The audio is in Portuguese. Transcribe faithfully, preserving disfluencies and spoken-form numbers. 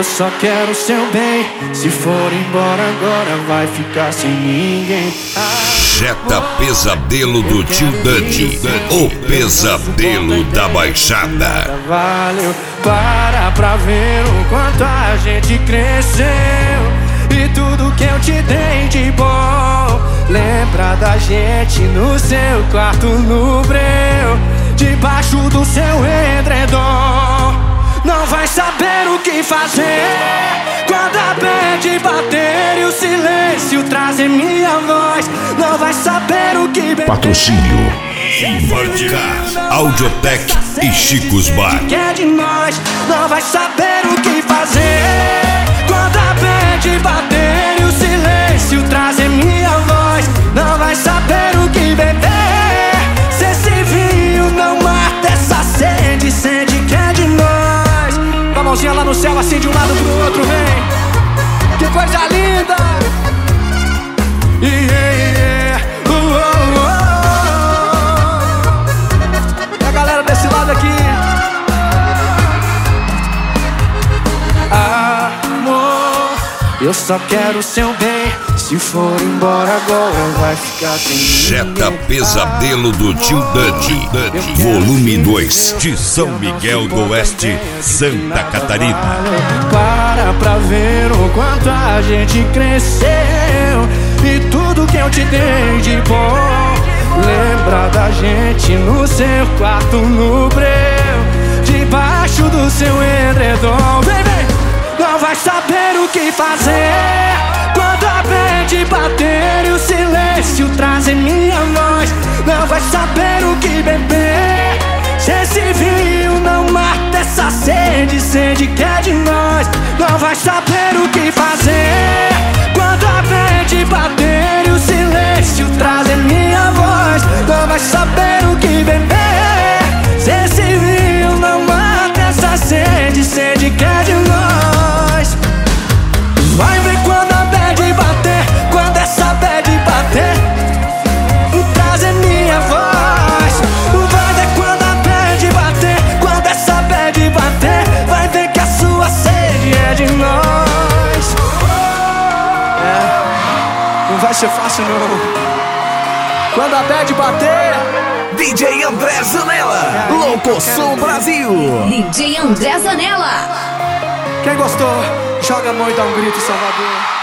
Eu só quero seu bem. Se for embora agora vai ficar sem ninguém. Jetta Pesadelo do Tio Dante, o pesadelo da Baixada. Valeu, para pra ver o quanto a gente cresceu e tudo que eu te dei de bom. Lembra da gente no seu quarto no breu, debaixo do seu edredom. Não vai saber o que fazer quando a bad bater e o silêncio trazer minha voz. Não vai saber o que beber. Patrocínio Inverticar, Audiotech e Chicos Bar. Que é de nós. Não vai saber o que fazer quando a bad bater e o silêncio trazer minha voz. Não vai saber o que beber. Se esse vinho não mata essa sede, sede que é de nós. Com a mãozinha lá no céu, assim de um lado pro outro, vem. Que coisa linda. Yeah, yeah. Uh, uh, uh. E a galera desse lado aqui. Amor, eu só quero seu bem. Se for embora agora vai ficar sem Jetta Pesadelo do Tio Dante, volume dois, de São Miguel do Oeste, Santa Catarina. Para pra ver o quanto a gente cresceu e tudo que eu te dei de bom. Lembra da gente no seu quarto no breu, debaixo do seu edredom. Vem, vem! Não vai saber o que fazer quando a bad bater e o silêncio trazer minha voz. Não vai saber o que beber. Se esse vinho não mata essa sede, sede que é de nós. Não vai saber o que fazer quando a bad bater e o silêncio trazer minha voz. Não vai saber o que beber. Se esse vinho não mata essa sede, sede que é de nós. Vai ver quando a bad bater, quando essa bad bater, trazer minha voz. Vai ver quando a bad bater, quando essa bad bater, vai ver que a sua sede é de nós. É, não vai ser fácil não. Quando a bad bater, D J André Zanella, Louco Som Brasil. D J André Zanella. Quem gostou, joga a mão e dá um grito, Salvador.